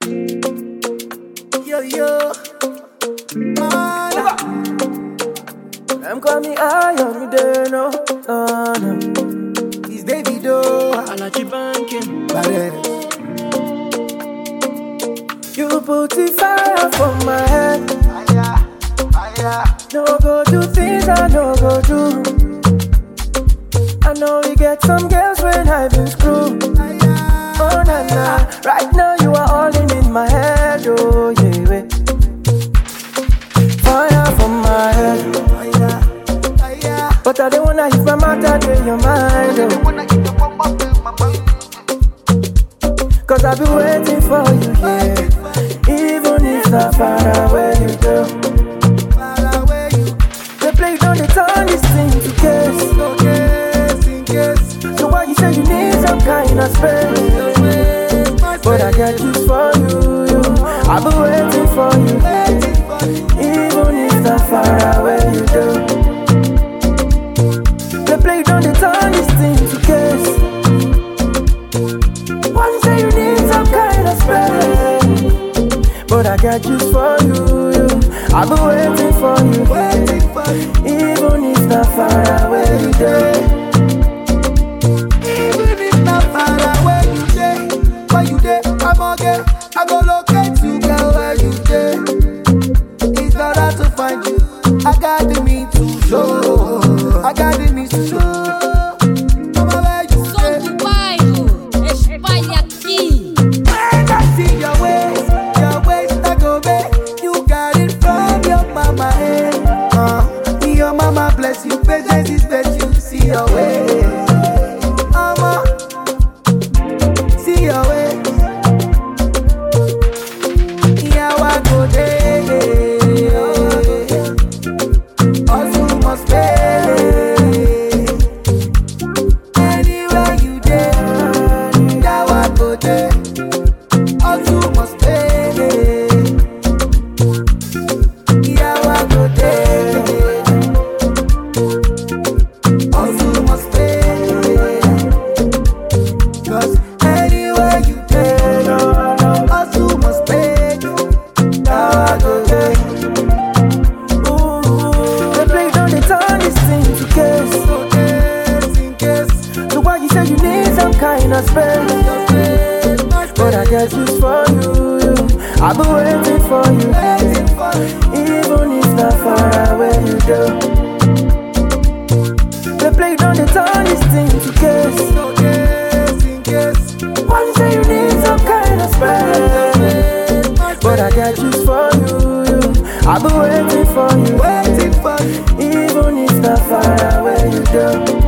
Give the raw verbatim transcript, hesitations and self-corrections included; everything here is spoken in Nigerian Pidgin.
Yo, yo. Man. Them call me Iron, me there, no. No, no. It's Davido. Alaji banking. Badass. You put the fire from my head. Fire, fire. No go do things I no go do. I know we get some girls when I've been screwed. Oh na na, right now you are all in, in my head. Oh yeah, wait. Fire from my head. But I don't wanna hit my mouth out in your mind. Oh. Cause I've been waiting for you here. Even if not far away you go. The play don't they turn this thing to case. So why you say you need some kind of space? But I got juice for you, you. I've been waiting for you here. Even if not far away you go. The play don't they turn this thing to case. Why you say you need some kind of space? But I got juice for you, you. I've been waiting for you here. Even if not far away you go. Even if not far away you dey, where you dey, I'm okay. I go locate you, girl, where you dey. It's not hard to find you. I got the means to show. I got the means to show. Mama, where you Som dey? do bairro, espalha aqui. When I see your waist, your waist I go back. You got it from your mama head. Uh, your mama bless you, patience is virtue. See your waist. Mama, see your way. Yeah, I go there. Also must pay. Anywhere you there, yeah, I go there. Also must pay. Yeah, I go there. Also must pay. Cause anywhere you take, also must pay. Now I go take. Ooh, the play don't they turn this thing to case. So case in case, So why you say you need some kind of space? your face must But I got juice for you, you. I've been waiting for you waiting here. for you. Even if not far away you go. The play don't they turn this thing to case. So case in case, Why you say you need some kind of space? But I got juice for you, you. I've been waiting for you waiting for you. even if not far away you go.